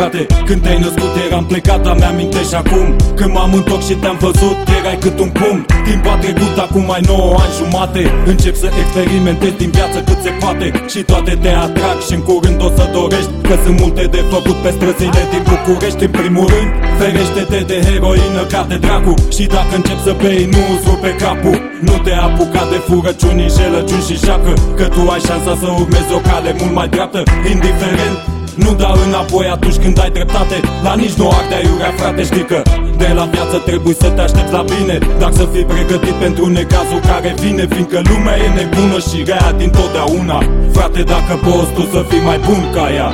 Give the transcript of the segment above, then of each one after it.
frate. Când te-ai născut eram plecat, dar mi-amintești acum când m-am întors și te-am văzut, erai cât un pumn. Timp a trecut, acum ai 9 ani jumate. Încep să experimentezi din viață cât se poate și toate te atrag și în curând o să dorești, că sunt multe de făcut pe străzile din București. În primul rând, ferește-te de heroină ca de dracu, și dacă începi să bei, nu îți rupe capul. Nu te apuca de furăciuni, înșelăciuni și joacă, că tu ai șansa să urmezi o cale mult mai dreaptă. Indiferent, nu da înapoi atunci când ai dreptate. La nici nu arde aiurea, frate, știi că de la viață trebuie să te aștepți la bine, dar să fii pregătit pentru necazul care vine, fiindcă lumea e nebună și rea dintotdeauna. Frate, dacă poți tu să fii mai bun ca ea.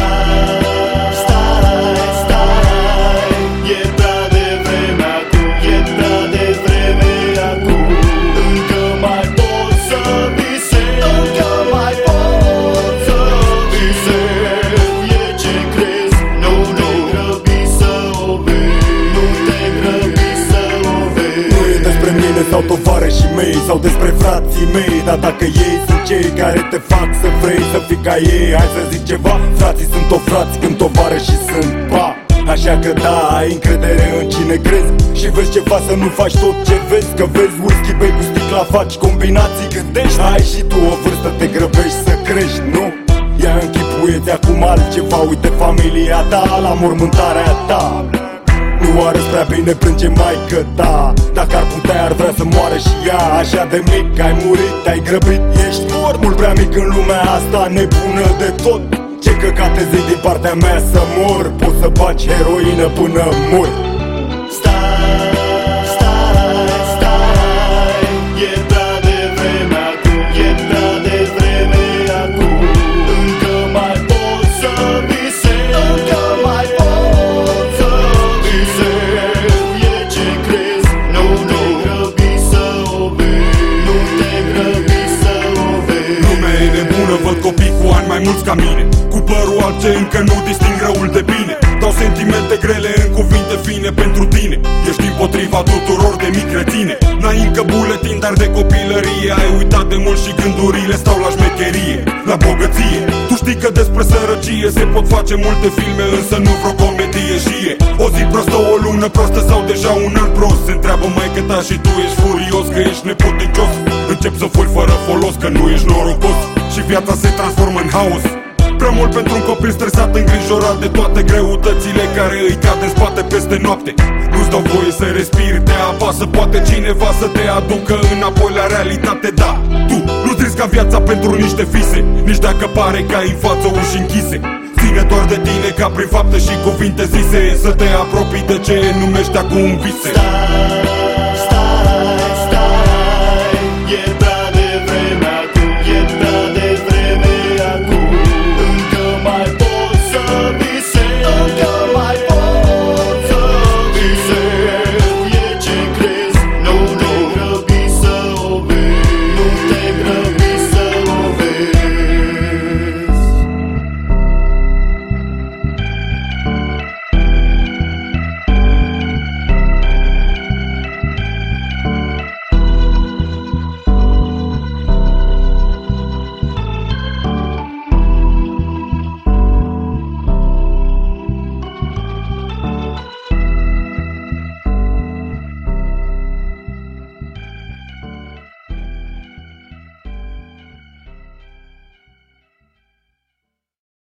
Sau tovarășii mei, sau despre frații mei, dar dacă ei sunt cei care te fac să vrei să fii ca ei, hai să zic ceva, frații sunt o frați când tovarășii sunt pa. Așa că da, ai încredere în cine crezi și vezi ceva, să nu faci tot ce vezi, că vezi whisky, bei cu sticla, faci combinații, gândești. Ai și tu o vârstă, te grăbești să crești, nu? Ia închipuieți acum altceva, uite familia ta la mormântarea ta. Nu arăți prea bine, plânge maică ta. Dacă ar putea, ar vrea să moară și ea. Așa de mic, ai murit, te-ai grăbit, ești mult prea mic în lumea asta nebună de tot. Ce căcate zic din partea mea să mor, poți să faci heroină până mor. Copii cu ani mai mulți ca mine, cu părul alb ce încă nu disting răul de bine. Dau sentimente grele în cuvinte fine pentru tine. Ești împotriva tuturor de mic retine. N-ai încă buletin, dar de copilărie ai uitat de mult și gândurile stau la șmecherie, la bogăție. Tu știi că despre sărăcie se pot face multe filme, însă nu vreo comedie. Și e o zi prostă, o lună prostă sau deja un an prost. Se întreabă maică ta și tu ești furios că ești neputincios. Încep să furi fără folos, că nu ești norocos și viața se transformă în haos. Prea mult pentru un copil stresat, îngrijorat de toate greutățile care îi cad în spate peste noapte. Nu-ți dau voie să respiri, te apasă poate cineva să te aducă înapoi la realitate. Da, tu nu-ți risca viața pentru niște fise, nici dacă pare că ai în față uși închise. Ține doar de tine ca prin fapte și cuvinte zise, să te apropii de ce numești acum vise.